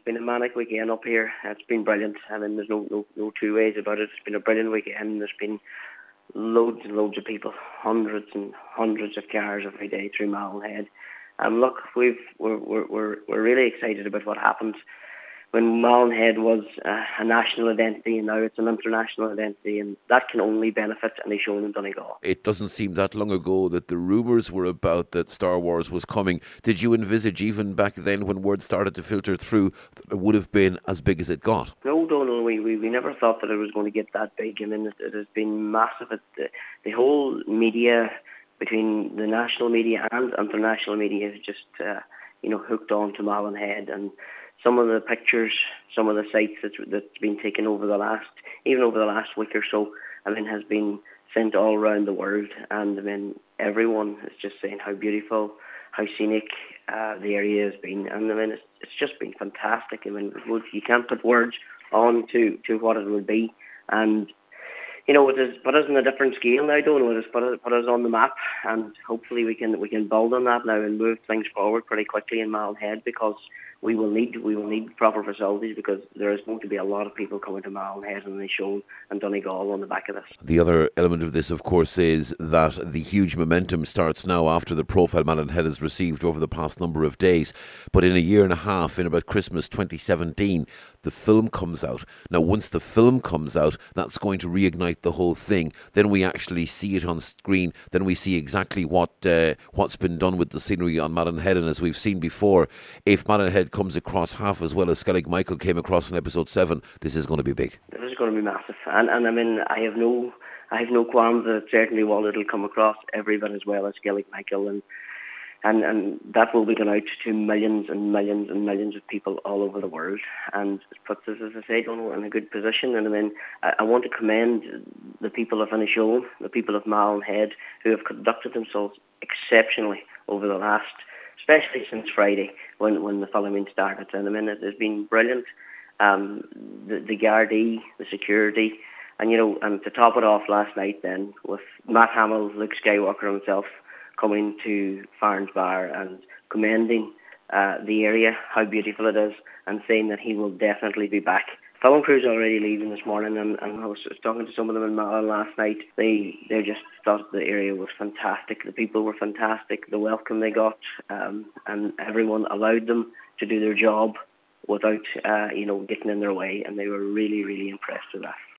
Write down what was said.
been a manic weekend up here. It's been brilliant. I mean, there's no two ways about it. It's been a brilliant weekend. There's been loads and loads of people, hundreds and hundreds of cars every day through Malin. And look, we're really excited about what happened when Malin was a national identity, and now it's an international identity, and that can only benefit any show in Donegal. It doesn't seem that long ago that the rumours were about that Star Wars was coming. Did you envisage, even back then when word started to filter through, that it would have been as big as it got? No, Donald, we never thought that it was going to get that big. I mean, it has been massive. The whole media, between the national media and international media, is just hooked on to Malin, and some of the pictures, some of the sites that's been taken over the last week or so, I mean, has been sent all around the world, and I mean, everyone is just saying how beautiful, how scenic the area has been, and I mean, it's just been fantastic. I mean, you can't put words on to what it would be, and it has put us in a different scale now, don't it? It's put us on the map, and hopefully we can build on that now and move things forward pretty quickly in Malin, because we will need proper facilities, because there is going to be a lot of people coming to Malin and the show and Donegal on the back of this. The other element of this, of course, is that the huge momentum starts now after the profile Malin has received over the past number of days. But in a year and a half, in about Christmas 2017, the film comes out. Now, once the film comes out, that's going to reignite the whole thing. Then we actually see it on screen. Then we see exactly what's been done with the scenery on Malin. And as we've seen before, if Malin comes across half as well as Skellig Michael came across in episode 7, this is going to be big. This is going to be massive, and I mean, I have no qualms that certainly it'll come across every bit as well as Skellig Michael, and that will be going out to millions and millions and millions of people all over the world, and it puts us, as I say, in a good position. And I mean, I want to commend the people of Inishowen, the people of Malin, who have conducted themselves exceptionally over the last, especially since Friday when the filming started. And I mean, it has been brilliant. The Gardaí, the security, and and to top it off last night then with Matt Hamill, Luke Skywalker himself, coming to Farns Bar and commending the area, how beautiful it is, and saying that he will definitely be back. Film crew's already leaving this morning, and I was talking to some of them in Malin last night. They just thought the area was fantastic. The people were fantastic. The welcome they got, and everyone allowed them to do their job without getting in their way, and they were really, really impressed with that.